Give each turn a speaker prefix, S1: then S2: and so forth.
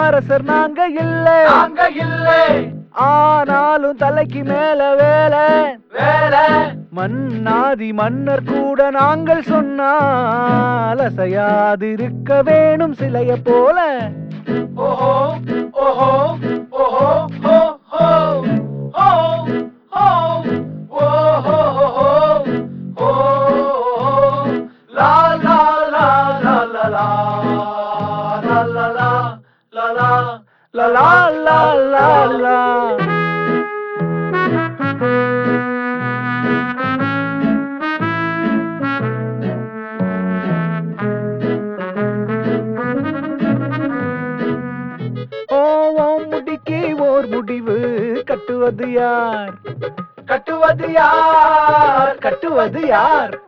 S1: அரசர் நாங்க இல்லை ஆனாலும் தலைக்கு மேல வேலை மன்னாதி மன்னர் கூட நாங்கள் சொன்னால் அசையாதிருக்க வேணும் சிலைய போல. ஓஹோ ஓஹோ ஓஹோ ஹோ ஹோ ஹோ ஹோ ஓஹோ ஹோ லா லா லா லா லா லா லா லா லா லா லா லா லா லா. முடிக்கு ஓர் முடிவு கட்டுவது யார்?